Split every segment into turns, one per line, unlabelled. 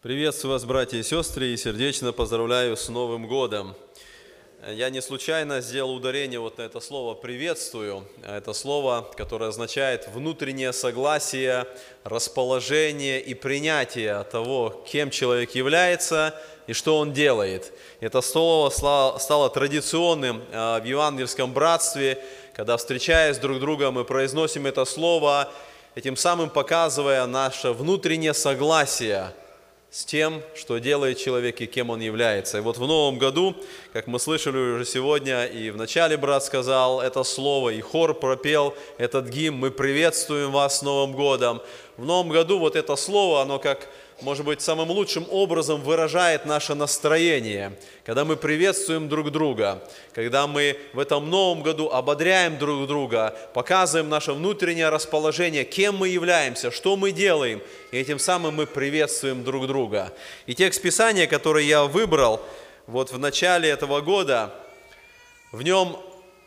Приветствую вас, братья и сестры, и сердечно поздравляю с Новым годом. Я не случайно сделал ударение вот на это слово «приветствую». Это слово, которое означает внутреннее согласие, расположение и принятие того, кем человек является и что он делает. Это слово стало традиционным в евангельском братстве, когда, встречаясь друг с другом, мы произносим это слово, этим самым показывая наше внутреннее согласие с тем, что делает человек и кем он является. И вот в Новом году, как мы слышали уже сегодня, и в начале брат сказал это слово, и хор пропел этот гимн, мы приветствуем вас с Новым годом. В Новом году вот это слово, оно как, может быть, самым лучшим образом выражает наше настроение, когда мы приветствуем друг друга, когда мы в этом Новом году ободряем друг друга, показываем наше внутреннее расположение, кем мы являемся, что мы делаем, и этим самым мы приветствуем друг друга. И текст Писания, который я выбрал вот в начале этого года, в нем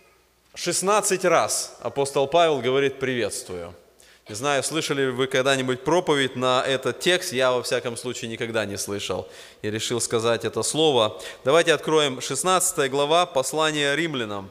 16 раз апостол Павел говорит «приветствую». Не знаю, слышали ли вы когда-нибудь проповедь на этот текст, я во всяком случае никогда не слышал и решил сказать это слово. Давайте откроем 16 глава послания римлянам.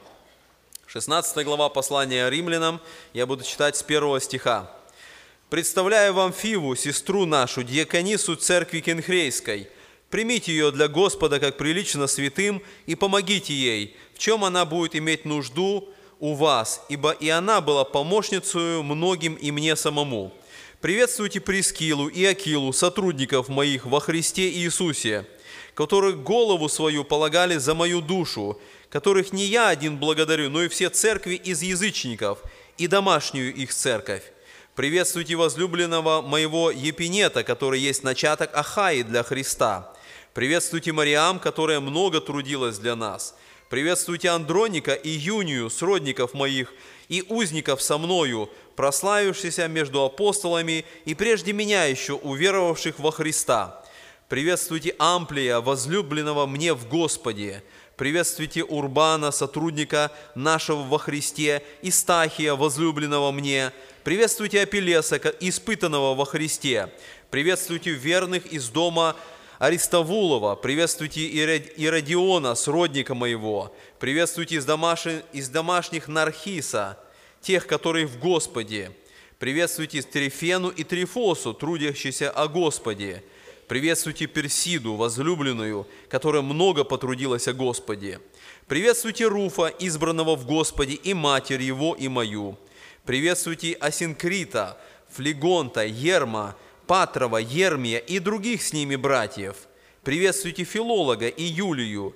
16 глава послания римлянам, я буду читать с 1 стиха. «Представляю вам Фиву, сестру нашу, диаконису церкви Кенхрейской. Примите ее для Господа, как прилично святым, и помогите ей, в чем она будет иметь нужду у вас, ибо и она была помощницей многим и мне самому. Приветствуйте Прискилу и Акилу, сотрудников моих во Христе Иисусе, которых голову свою полагали за мою душу, которых не я один благодарю, но и все церкви из язычников и домашнюю их церковь. Приветствуйте возлюбленного моего Епинета, который есть начаток Ахаи для Христа. Приветствуйте Мариам, которая много трудилась для нас. Приветствуйте Андроника и Юнию, сродников моих, и узников со мною, прославившихся между апостолами и прежде меня еще уверовавших во Христа. Приветствуйте Амплия, возлюбленного мне в Господе. Приветствуйте Урбана, сотрудника нашего во Христе, и Стахия, возлюбленного мне. Приветствуйте Апеллеса, испытанного во Христе. Приветствуйте верных из дома Аристовулова, приветствуйте Иродиона, сродника моего, приветствуйте из домашних Нархиса, тех, которые в Господе, приветствуйте Трифену и Трифосу, трудящихся о Господе, приветствуйте Персиду, возлюбленную, которая много потрудилась о Господе, приветствуйте Руфа, избранного в Господе, и матерь его, и мою, приветствуйте Асинкрита, Флегонта, Ерма, Патрова, Ермия и других с ними братьев. Приветствуйте Филолога и Юлию,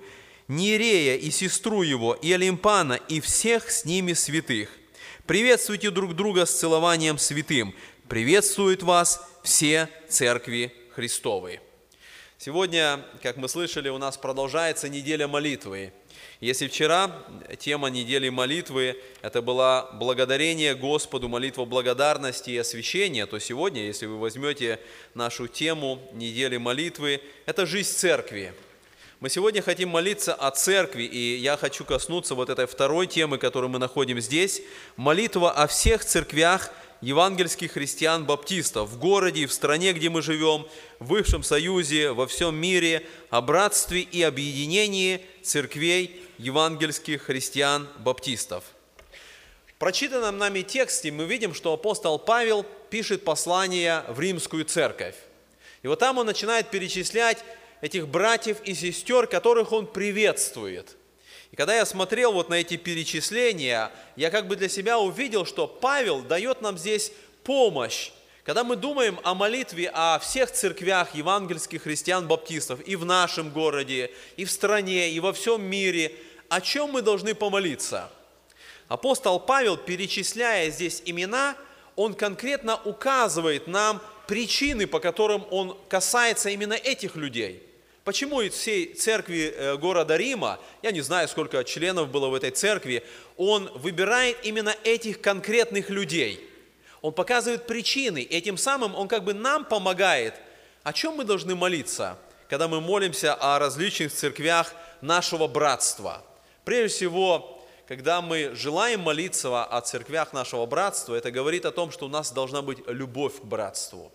Нерея и сестру его, и Олимпана, и всех с ними святых. Приветствуйте друг друга с целованием святым. Приветствуют вас все церкви Христовы». Сегодня, как мы слышали, у нас продолжается неделя молитвы. Если вчера тема недели молитвы – это была благодарение Господу, молитва благодарности и освящения, то сегодня, если вы возьмете нашу тему недели молитвы, это жизнь церкви. Мы сегодня хотим молиться о церкви, и я хочу коснуться вот этой второй темы, которую мы находим здесь – молитва о всех церквях евангельских христиан-баптистов в городе и в стране, где мы живем, в бывшем Союзе, во всем мире, о братстве и объединении церквей евангельских христиан-баптистов. В прочитанном нами тексте мы видим, что апостол Павел пишет послание в римскую церковь. И вот там он начинает перечислять этих братьев и сестер, которых он приветствует. И когда я смотрел вот на эти перечисления, я как бы для себя увидел, что Павел дает нам здесь помощь. Когда мы думаем о молитве о всех церквях евангельских христиан-баптистов и в нашем городе, и в стране, и во всем мире, о чем мы должны помолиться? Апостол Павел, перечисляя здесь имена, он конкретно указывает нам причины, по которым он касается именно этих людей. Почему из всей церкви города Рима, я не знаю, сколько членов было в этой церкви, он выбирает именно этих конкретных людей. Он показывает причины, и этим самым он как бы нам помогает. О чем мы должны молиться, когда мы молимся о различных церквях нашего братства? Прежде всего, когда мы желаем молиться о церквях нашего братства, это говорит о том, что у нас должна быть любовь к братству.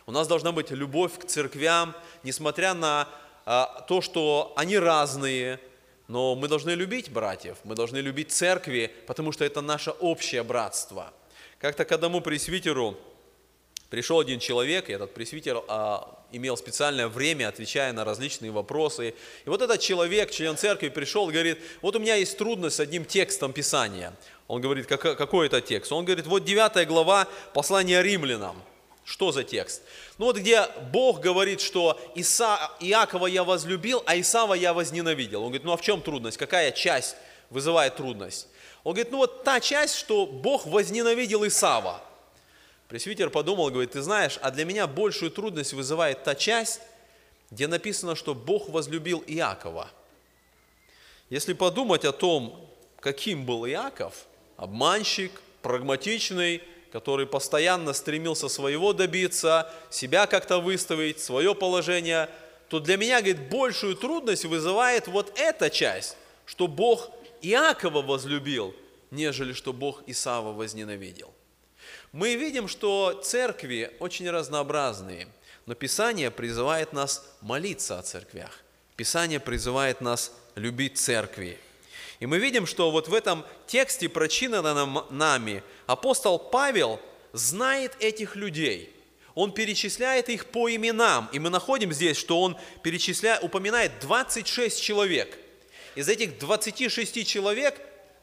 У нас должна быть любовь к церквям, несмотря на то, что они разные, но мы должны любить братьев, мы должны любить церкви, потому что это наше общее братство. Как-то к одному пресвитеру пришел один человек, и этот пресвитер имел специальное время, отвечая на различные вопросы. И вот этот человек, член церкви, пришел и говорит: вот у меня есть трудность с одним текстом Писания. Он говорит: какой это текст? Он говорит: вот 9 глава послания римлянам. Что за текст? Ну вот где Бог говорит, что Иакова я возлюбил, а Исава я возненавидел. Он говорит: ну а в чем трудность? Какая часть вызывает трудность? Он говорит: ну вот та часть, что Бог возненавидел Исава. Пресвитер подумал, говорит: ты знаешь, а для меня большую трудность вызывает та часть, где написано, что Бог возлюбил Иакова. Если подумать о том, каким был Иаков, обманщик, прагматичный, который постоянно стремился своего добиться, себя как-то выставить, свое положение, то для меня, говорит, большую трудность вызывает вот эта часть, что Бог Иакова возлюбил, нежели что Бог Исава возненавидел. Мы видим, что церкви очень разнообразные, но Писание призывает нас молиться о церквях. Писание призывает нас любить церкви. И мы видим, что вот в этом тексте, прочитанном нами, апостол Павел знает этих людей. Он перечисляет их по именам. И мы находим здесь, что он упоминает 26 человек. Из этих 26 человек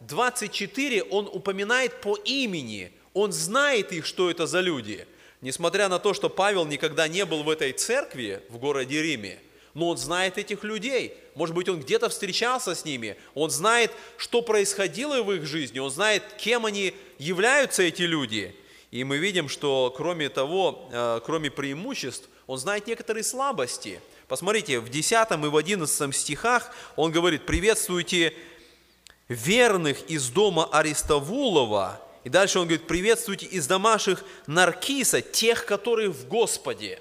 24 он упоминает по имени. Он знает их, что это за люди. Несмотря на то, что Павел никогда не был в этой церкви в городе Риме, но он знает этих людей. Может быть, он где-то встречался с ними. Он знает, что происходило в их жизни. Он знает, кем они являются, эти люди. И мы видим, что кроме того, кроме преимуществ, он знает некоторые слабости. Посмотрите, в 10 и в 11 стихах он говорит: приветствуйте верных из дома Аристовулова. И дальше он говорит: приветствуйте из домашних Наркиса, тех, которые в Господе.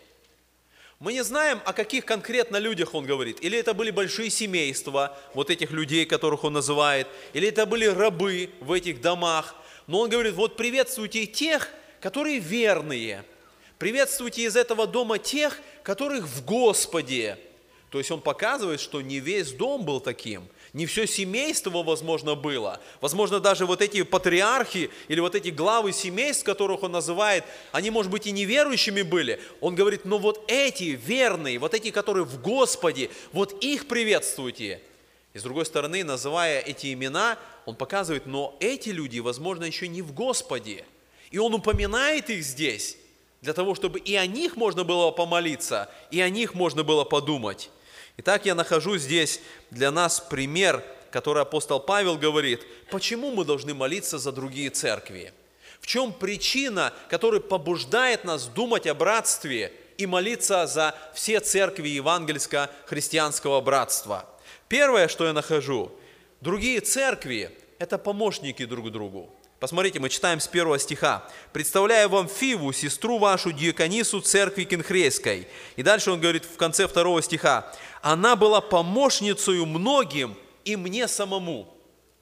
Мы не знаем, о каких конкретно людях он говорит. Или это были большие семейства, вот этих людей, которых он называет. Или это были рабы в этих домах. Но он говорит: вот приветствуйте тех, которые верные. Приветствуйте из этого дома тех, которых в Господе. То есть он показывает, что не весь дом был таким. Не все семейство, возможно, было. Возможно, даже вот эти патриархи или вот эти главы семейств, которых он называет, они, может быть, и неверующими были. Он говорит: но вот эти верные, вот эти, которые в Господе, вот их приветствуйте. И с другой стороны, называя эти имена, он показывает: но эти люди, возможно, еще не в Господе. И он упоминает их здесь, для того, чтобы и о них можно было помолиться, и о них можно было подумать. Итак, я нахожу здесь для нас пример, который апостол Павел говорит, почему мы должны молиться за другие церкви. В чем причина, которая побуждает нас думать о братстве и молиться за все церкви евангельско-христианского братства. Первое, что я нахожу, другие церкви – это помощники друг другу. Посмотрите, мы читаем с 1 стиха. «Представляю вам Фиву, сестру вашу, диаконису церкви Кенхрейской». И дальше он говорит в конце 2 стиха. «Она была помощницею многим и мне самому».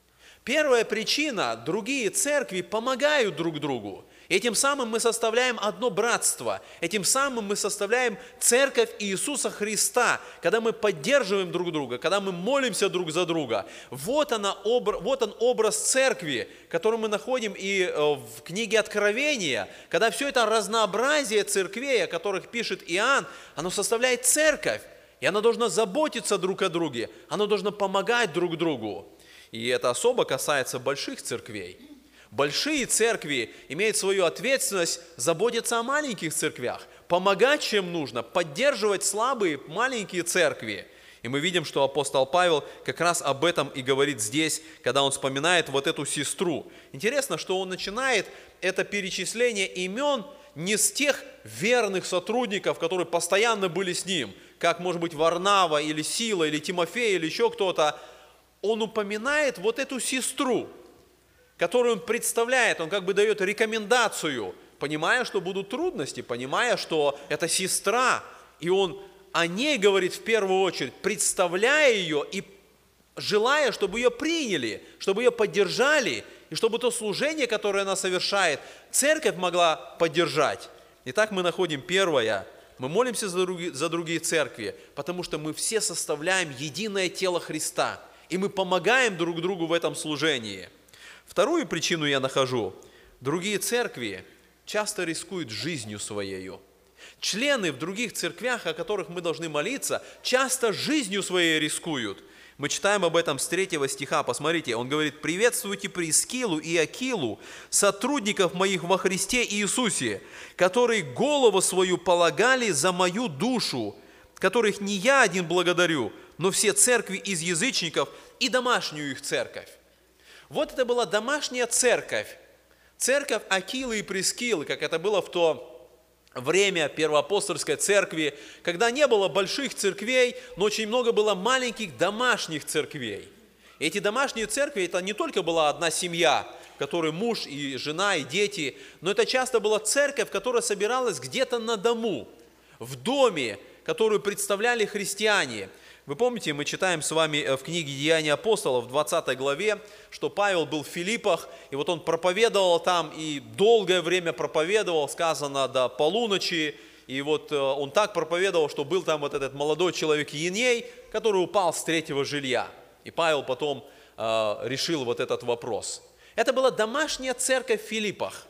Первая причина – другие церкви помогают друг другу. Этим самым мы составляем одно братство. Этим самым мы составляем церковь Иисуса Христа, когда мы поддерживаем друг друга, когда мы молимся друг за друга. Вот он образ церкви, который мы находим и в книге Откровения, когда все это разнообразие церквей, о которых пишет Иоанн, оно составляет церковь. И оно должно заботиться друг о друге, оно должно помогать друг другу. И это особо касается больших церквей. Большие церкви имеют свою ответственность заботиться о маленьких церквях, помогать, чем нужно, поддерживать слабые маленькие церкви. И мы видим, что апостол Павел как раз об этом и говорит здесь, когда он вспоминает вот эту сестру. Интересно, что он начинает это перечисление имен не с тех верных сотрудников, которые постоянно были с ним, как, может быть, Варнава или Сила, или Тимофей, или еще кто-то. Он упоминает вот эту сестру, которую он представляет, он как бы дает рекомендацию, понимая, что будут трудности, понимая, что это сестра, и он о ней говорит в первую очередь, представляя ее и желая, чтобы ее приняли, чтобы ее поддержали, и чтобы то служение, которое она совершает, церковь могла поддержать. Итак, мы находим первое, Мы молимся за другие церкви, потому что мы все составляем единое тело Христа, и мы помогаем друг другу в этом служении. Вторую причину я нахожу. Другие церкви часто рискуют жизнью своей. Члены в других церквях, о которых мы должны молиться, часто жизнью своей рискуют. Мы читаем об этом с 3 стиха, посмотрите, он говорит: «Приветствуйте Прискилу и Акилу, сотрудников моих во Христе Иисусе, которые голову свою полагали за мою душу, которых не я один благодарю, но все церкви из язычников и домашнюю их церковь». Вот это была домашняя церковь, церковь Акилы и Прискилы, как это было в то время первоапостольской церкви, когда не было больших церквей, но очень много было маленьких домашних церквей. И эти домашние церкви, это не только была одна семья, в которой муж и жена и дети, но это часто была церковь, которая собиралась где-то на дому, в доме, которую представляли христиане. Вы помните, мы читаем с вами в книге «Деяния апостолов» в 20 главе, что Павел был в Филиппах, и вот он проповедовал там, и долгое время проповедовал, сказано, до полуночи, и вот он так проповедовал, что был там вот этот молодой человек Еней, который упал с 3-го жилья. И Павел потом решил вот этот вопрос. Это была домашняя церковь в Филиппах.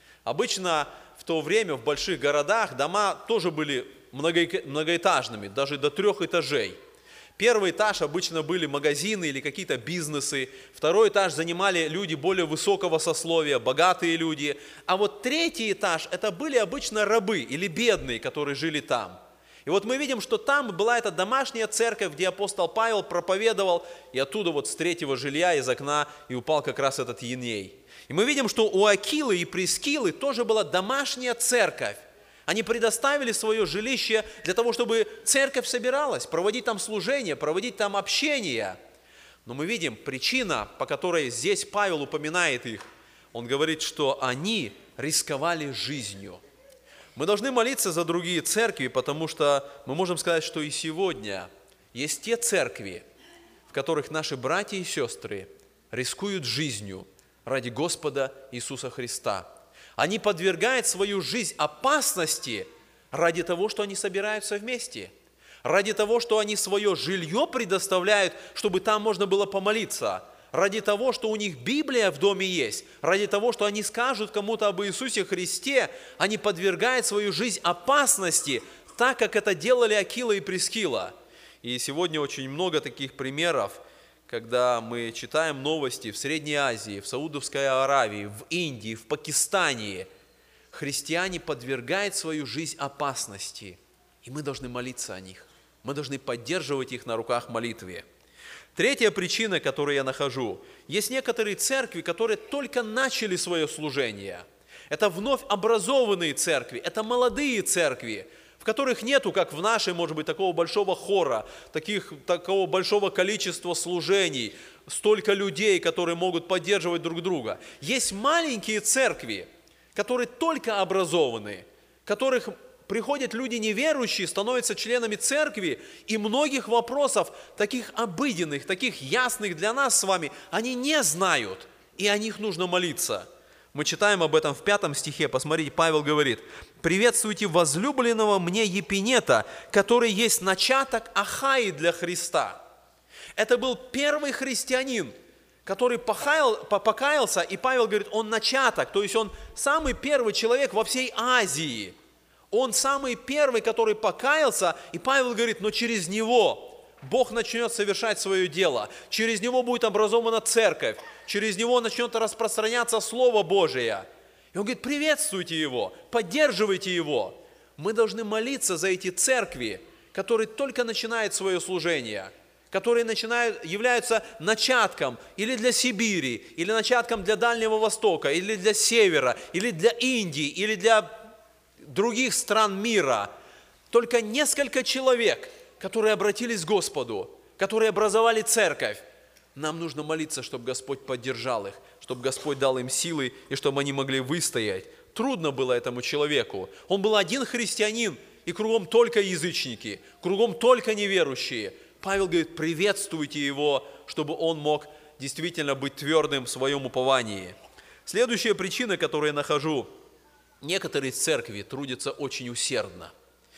Обычно в то время в больших городах дома тоже были многоэтажными, даже до 3 этажей. Первый этаж обычно были магазины или какие-то бизнесы. Второй этаж занимали люди более высокого сословия, богатые люди. А вот 3-й этаж – это были обычно рабы или бедные, которые жили там. И вот мы видим, что там была эта домашняя церковь, где апостол Павел проповедовал, и оттуда вот с 3-го жилья из окна и упал как раз этот Еней. И мы видим, что у Акилы и Прискилы тоже была домашняя церковь. Они предоставили свое жилище для того, чтобы церковь собиралась, проводить там служение, проводить там общение. Но мы видим, причина, по которой здесь Павел упоминает их, он говорит, что они рисковали жизнью. Мы должны молиться за другие церкви, потому что мы можем сказать, что и сегодня есть те церкви, в которых наши братья и сестры рискуют жизнью ради Господа Иисуса Христа. Они подвергают свою жизнь опасности ради того, что они собираются вместе, ради того, что они свое жилье предоставляют, чтобы там можно было помолиться, ради того, что у них Библия в доме есть, ради того, что они скажут кому-то об Иисусе Христе, они подвергают свою жизнь опасности, так как это делали Акила и Прискила. И сегодня очень много таких примеров, когда мы читаем новости в Средней Азии, в Саудовской Аравии, в Индии, в Пакистане, христиане подвергают свою жизнь опасности, и мы должны молиться о них. Мы должны поддерживать их на руках молитве. Третья причина, которую я нахожу, есть некоторые церкви, которые только начали свое служение. Это вновь образованные церкви, это молодые церкви, в которых нету, как в нашей, может быть, такого большого хора, такого большого количества служений, столько людей, которые могут поддерживать друг друга. Есть маленькие церкви, которые только образованы, в которых приходят люди неверующие, становятся членами церкви, и многих вопросов, таких обыденных, таких ясных для нас с вами, они не знают, и о них нужно молиться. Мы читаем об этом в 5 стихе, посмотрите, Павел говорит: «Приветствуйте возлюбленного мне Епинета, который есть начаток Ахаи для Христа». Это был первый христианин, который покаялся, и Павел говорит, он начаток, то есть он самый первый человек во всей Азии. Он самый первый, который покаялся, и Павел говорит, но через него Бог начнет совершать свое дело, через него будет образована церковь, через него начнет распространяться Слово Божие. И он говорит, приветствуйте его, поддерживайте его. Мы должны молиться за эти церкви, которые только начинают свое служение, которые являются начатком или для Сибири, или начатком для Дальнего Востока, или для Севера, или для Индии, или для других стран мира. Только несколько человек, которые обратились к Господу, которые образовали церковь. Нам нужно молиться, чтобы Господь поддержал их, чтобы Господь дал им силы, и чтобы они могли выстоять. Трудно было этому человеку. Он был один христианин, и кругом только язычники, кругом только неверующие. Павел говорит, приветствуйте его, чтобы он мог действительно быть твердым в своем уповании. Следующая причина, которую я нахожу, некоторые церкви трудятся очень усердно.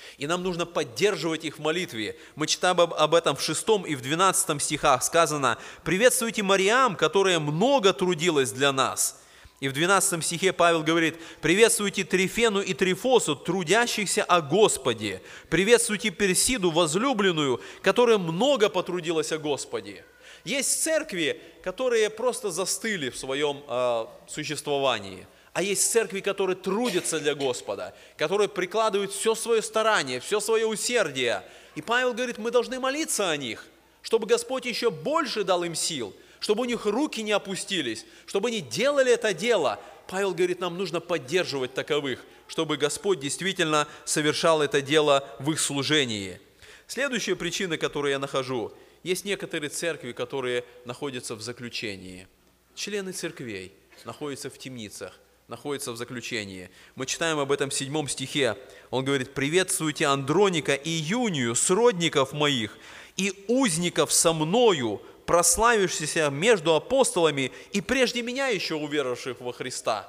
И нам нужно поддерживать их в молитве. Мы читаем об этом в 6 и в 12 стихах. Сказано: «Приветствуйте Мариам, которая много трудилась для нас». И в 12 стихе Павел говорит: «Приветствуйте Трифену и Трифосу, трудящихся о Господе. Приветствуйте Персиду, возлюбленную, которая много потрудилась о Господе». Есть церкви, которые просто застыли в своем существовании. А есть церкви, которые трудятся для Господа, которые прикладывают все свое старание, все свое усердие. И Павел говорит, мы должны молиться о них, чтобы Господь еще больше дал им сил, чтобы у них руки не опустились, чтобы они делали это дело. Павел говорит, нам нужно поддерживать таковых, чтобы Господь действительно совершал это дело в их служении. Следующая причина, которую я нахожу, есть некоторые церкви, которые находятся в заключении. Члены церквей находятся в темницах, находится в заключении. Мы читаем об этом в 7 стихе. Он говорит: «Приветствуйте Андроника и Юнию, сродников моих, и узников со мною, прославившихся между апостолами и прежде меня еще уверовавших во Христа».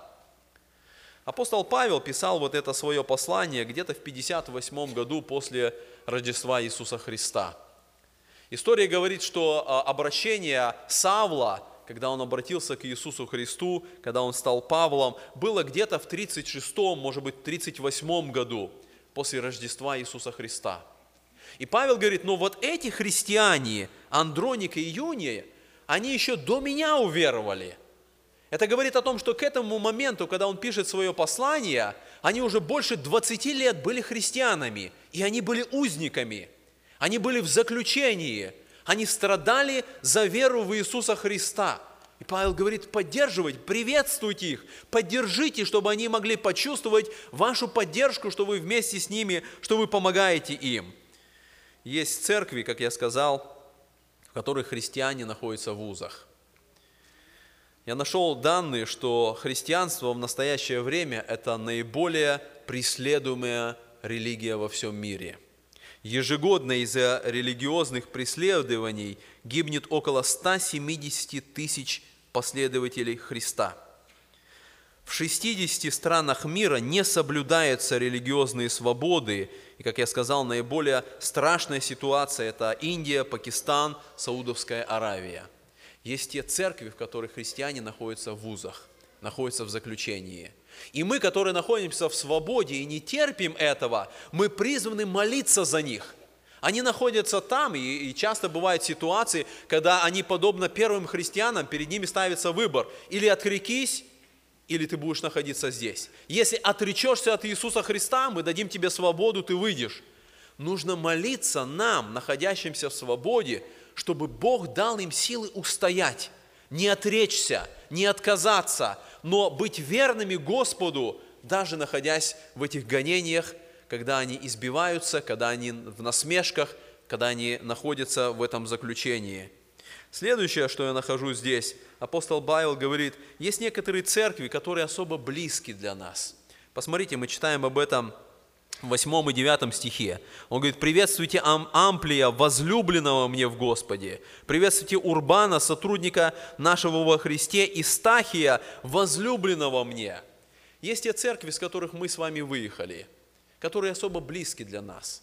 Апостол Павел писал вот это свое послание где-то в 58 году после Рождества Иисуса Христа. История говорит, что обращение Савла, когда он обратился к Иисусу Христу, когда он стал Павлом, было где-то в 36-м, может быть, 38-м году после Рождества Иисуса Христа. И Павел говорит, но вот эти христиане, Андроник и Юния, они еще до меня уверовали. Это говорит о том, что к этому моменту, когда он пишет свое послание, они уже больше 20 лет были христианами, и они были узниками, они были в заключении. Они страдали за веру в Иисуса Христа. И Павел говорит, поддерживать, приветствуйте их, поддержите, чтобы они могли почувствовать вашу поддержку, что вы вместе с ними, что вы помогаете им. Есть церкви, как я сказал, в которых христиане находятся в вузах. Я нашел данные, что христианство в настоящее время – это наиболее преследуемая религия во всем мире. Ежегодно из-за религиозных преследований гибнет около 170 тысяч последователей Христа. В 60 странах мира не соблюдаются религиозные свободы. И, как я сказал, наиболее страшная ситуация – это Индия, Пакистан, Саудовская Аравия. Есть те церкви, в которых христиане находятся в вузах, находятся в заключении. И мы, которые находимся в свободе и не терпим этого, мы призваны молиться за них. Они находятся там, и часто бывают ситуации, когда они, подобно первым христианам, перед ними ставится выбор. Или отрекись, или ты будешь находиться здесь. Если отречешься от Иисуса Христа, мы дадим тебе свободу, ты выйдешь. Нужно молиться нам, находящимся в свободе, чтобы Бог дал им силы устоять, не отречься, не отказаться, но быть верными Господу, даже находясь в этих гонениях, когда они избиваются, когда они в насмешках, когда они находятся в этом заключении. Следующее, что я нахожу здесь, апостол Павел говорит, есть некоторые церкви, которые особо близки для нас. Посмотрите, мы читаем об этом в 8 и 9 стихе. Он говорит, приветствуйте Амплия, возлюбленного мне в Господе. Приветствуйте Урбана, сотрудника нашего во Христе, и Стахия, возлюбленного мне. Есть те церкви, с которых мы с вами выехали, которые особо близки для нас.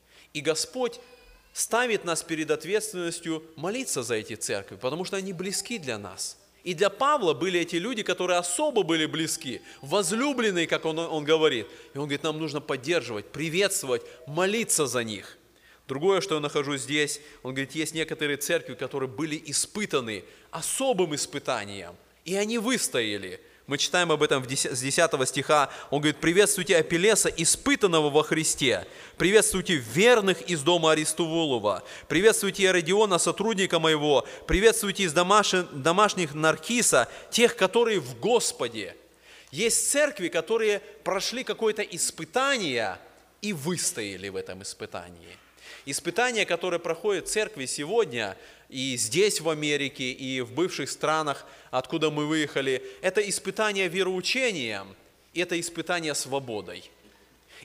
И Господь ставит нас перед ответственностью молиться за эти церкви, потому что они близки для нас. И для Павла были эти люди, которые особо были близки, возлюбленные, как он говорит. И он говорит, нам нужно поддерживать, приветствовать, молиться за них. Другое, что я нахожу здесь, он говорит, есть некоторые церкви, которые были испытаны особым испытанием, и они выстояли. Мы читаем об этом с 10 стиха. Он говорит, приветствуйте Апеллеса, испытанного во Христе. Приветствуйте верных из дома Аристовулова. Приветствуйте Иродиона, сотрудника моего. Приветствуйте из домашних Наркиса, тех, которые в Господе. Есть церкви, которые прошли какое-то испытание и выстояли в этом испытании. Испытания, которые проходят церкви сегодня, и здесь в Америке, и в бывших странах, откуда мы выехали, это испытание вероучением, это испытание свободой.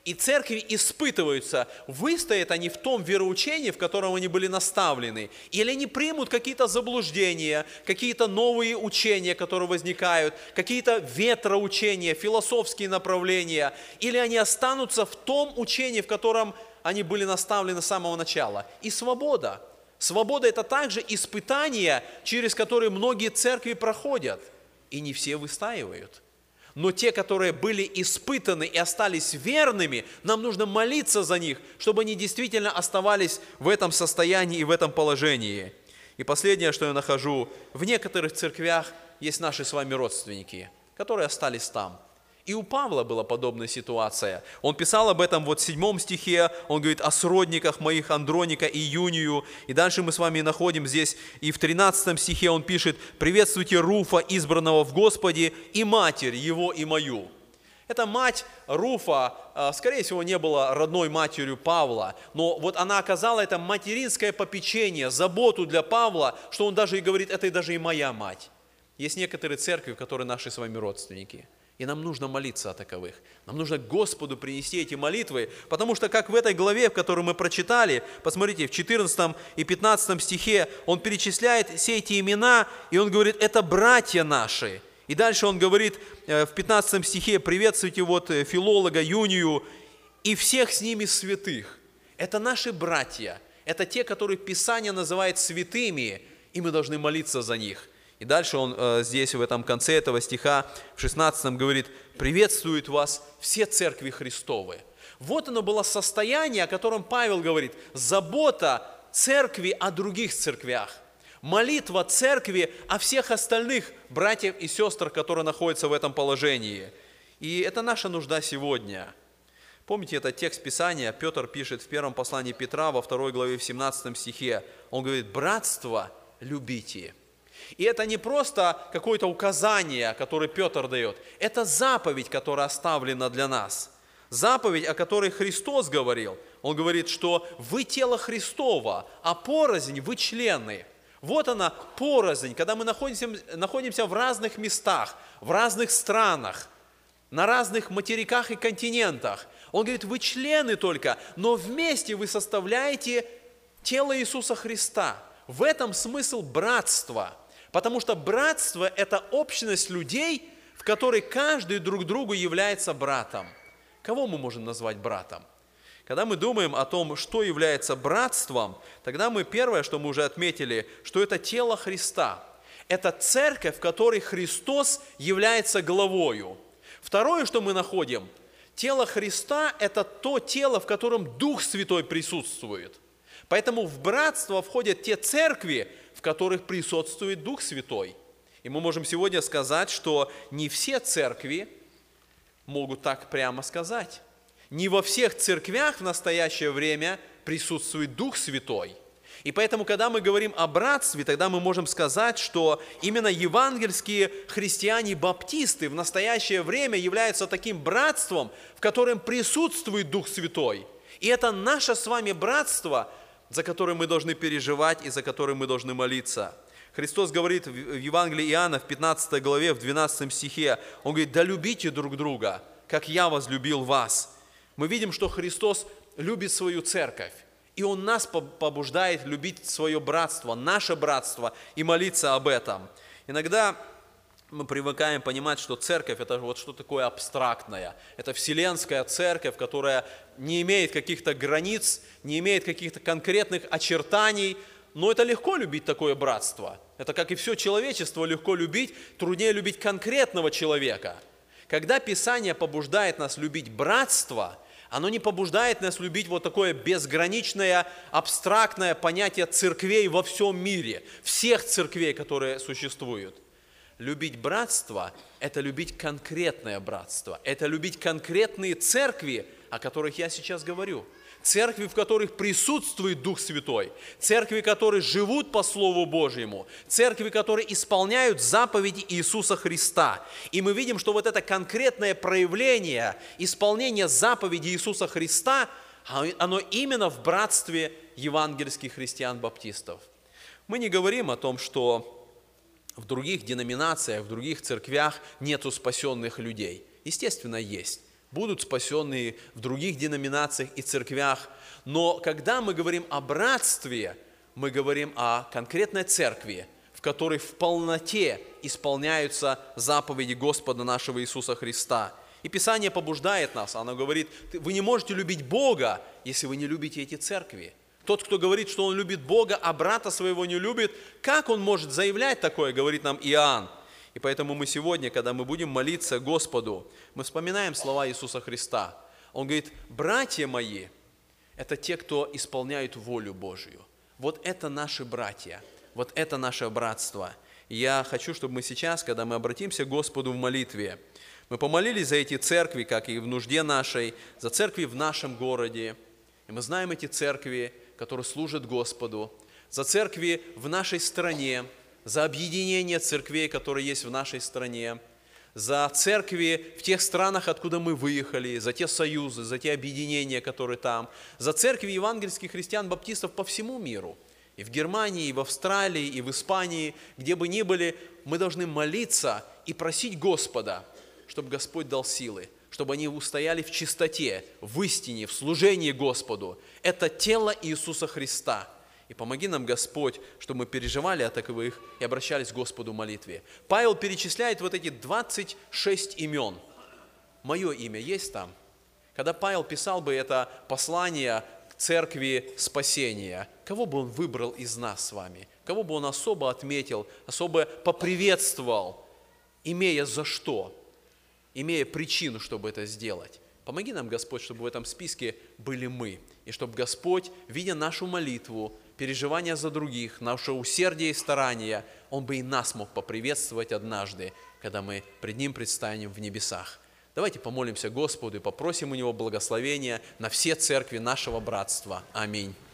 И церкви испытываются, выстоят они в том вероучении, в котором они были наставлены, или они примут какие-то заблуждения, какие-то новые учения, которые возникают, какие-то ветроучения, философские направления, или они останутся в том учении, в котором они были наставлены с самого начала. И свобода. Свобода – это также испытания, через которые многие церкви проходят, и не все выстаивают. Но те, которые были испытаны и остались верными, нам нужно молиться за них, чтобы они действительно оставались в этом состоянии и в этом положении. И последнее, что я нахожу, в некоторых церквях есть наши с вами родственники, которые остались там. И у Павла была подобная ситуация. Он писал об этом вот в 7 стихе, он говорит о сродниках моих Андроника и Юнию. И дальше мы с вами находим здесь, и в 13 стихе он пишет: «Приветствуйте Руфа, избранного в Господе, и матерь его и мою». Эта мать Руфа, скорее всего, не была родной матерью Павла, но вот она оказала это материнское попечение, заботу для Павла, что он даже и говорит: это даже и моя мать. Есть некоторые церкви, которые наши с вами родственники. И нам нужно молиться о таковых. Нам нужно Господу принести эти молитвы, потому что, как в этой главе, в которой мы прочитали, посмотрите, в 14 и 15 стихе он перечисляет все эти имена, и он говорит: это братья наши. И дальше он говорит в 15 стихе: приветствуйте вот Филолога, Юнию и всех с ними святых. Это наши братья, это те, которых Писание называет святыми, и мы должны молиться за них. И дальше он здесь, в этом конце этого стиха, в 16 говорит: «Приветствуют вас все церкви Христовы». Вот оно было состояние, о котором Павел говорит: забота церкви о других церквях, молитва церкви о всех остальных братьях и сестрах, которые находятся в этом положении. И это наша нужда сегодня. Помните этот текст Писания? Петр пишет в первом послании Петра, во 2 главе, в 17 стихе. Он говорит: «Братство любите». И это не просто какое-то указание, которое Петр дает. Это заповедь, которая оставлена для нас. Заповедь, о которой Христос говорил. Он говорит, что вы тело Христово, а порознь вы члены. Вот она, порознь, когда мы находимся в разных местах, в разных странах, на разных материках и континентах. Он говорит: вы члены только, но вместе вы составляете тело Иисуса Христа. В этом смысл братства. Потому что братство – это общность людей, в которой каждый друг другу является братом. Кого мы можем назвать братом? Когда мы думаем о том, что является братством, тогда мы первое, что мы уже отметили, что это тело Христа. Это церковь, в которой Христос является главою. Второе, что мы находим, тело Христа – это то тело, в котором Дух Святой присутствует. Поэтому в братство входят те церкви, в которых присутствует Дух Святой. И мы можем сегодня сказать, что не все церкви могут так прямо сказать. Не во всех церквях в настоящее время присутствует Дух Святой. И поэтому, когда мы говорим о братстве, тогда мы можем сказать, что именно евангельские христиане-баптисты в настоящее время являются таким братством, в котором присутствует Дух Святой. И это наше с вами братство, за которое мы должны переживать и за которое мы должны молиться. Христос говорит в Евангелии Иоанна, в 15 главе, в 12 стихе, Он говорит: «Да любите друг друга, как я возлюбил вас». Мы видим, что Христос любит свою церковь, и Он нас побуждает любить свое братство, наше братство, и молиться об этом. Иногда мы привыкаем понимать, что церковь – это вот что такое абстрактное. Это вселенская церковь, которая не имеет каких-то границ, не имеет каких-то конкретных очертаний. Но это легко любить такое братство. Это, как и все человечество, легко любить, труднее любить конкретного человека. Когда Писание побуждает нас любить братство, оно не побуждает нас любить вот такое безграничное, абстрактное понятие церквей во всем мире, всех церквей, которые существуют. Любить братство – это любить конкретное братство, это любить конкретные церкви, о которых я сейчас говорю. Церкви, в которых присутствует Дух Святой, церкви, которые живут по Слову Божьему, церкви, которые исполняют заповеди Иисуса Христа. И мы видим, что вот это конкретное проявление, исполнение заповедей Иисуса Христа, оно именно в братстве евангельских христиан-баптистов. Мы не говорим о том, что в других деноминациях, в других церквях нету спасенных людей. Естественно, есть. будут спасенные в других деноминациях и церквях. Но когда мы говорим о братстве, мы говорим о конкретной церкви, в которой в полноте исполняются заповеди Господа нашего Иисуса Христа. И Писание побуждает нас, оно говорит, вы не можете любить Бога, если вы не любите эти церкви. Тот, кто говорит, что он любит Бога, а брата своего не любит, как он может заявлять такое, говорит нам Иоанн. И поэтому мы сегодня, когда мы будем молиться Господу, мы вспоминаем слова Иисуса Христа. Он говорит, братья мои, это те, кто исполняют волю Божью. Вот это наши братья, вот это наше братство. И я хочу, чтобы мы сейчас, когда мы обратимся к Господу в молитве, мы помолились за эти церкви, как и в нужде нашей, за церкви в нашем городе. И мы знаем эти церкви, которые служат Господу, за церкви в нашей стране, за объединение церквей, которые есть в нашей стране, за церкви в тех странах, откуда мы выехали, за те союзы, за те объединения, которые там, за церкви евангельских христиан-баптистов по всему миру. И в Германии, и в Австралии, и в Испании, где бы ни были, мы должны молиться и просить Господа, чтобы Господь дал силы, чтобы они устояли в чистоте, в истине, в служении Господу. Это тело Иисуса Христа. И помоги нам, Господь, чтобы мы переживали о таковых и обращались к Господу в молитве. Павел перечисляет вот эти 26 имен. Мое имя есть там? Когда Павел писал бы это послание к церкви спасения, кого бы он выбрал из нас с вами? Кого бы он особо отметил, особо поприветствовал, имея за что? Имея причину, чтобы это сделать. Помоги нам, Господь, чтобы в этом списке были мы. И чтобы Господь, видя нашу молитву, переживания за других, наше усердие и старание, Он бы и нас мог поприветствовать однажды, когда мы пред Ним предстанем в небесах. Давайте помолимся Господу и попросим у Него благословения на все церкви нашего братства. Аминь.